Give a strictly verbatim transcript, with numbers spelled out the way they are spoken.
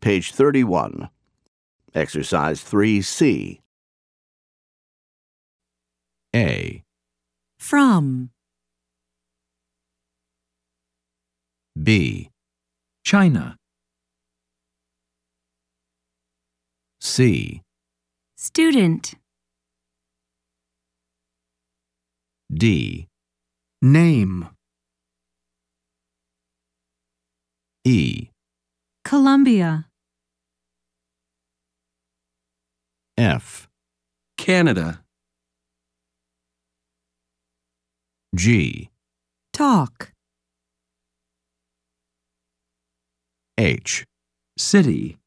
page thirty-one. Exercise three C. A, From. B, China, C, Student. D, name, E, Columbia. F, Canada, G, Talk. H, city,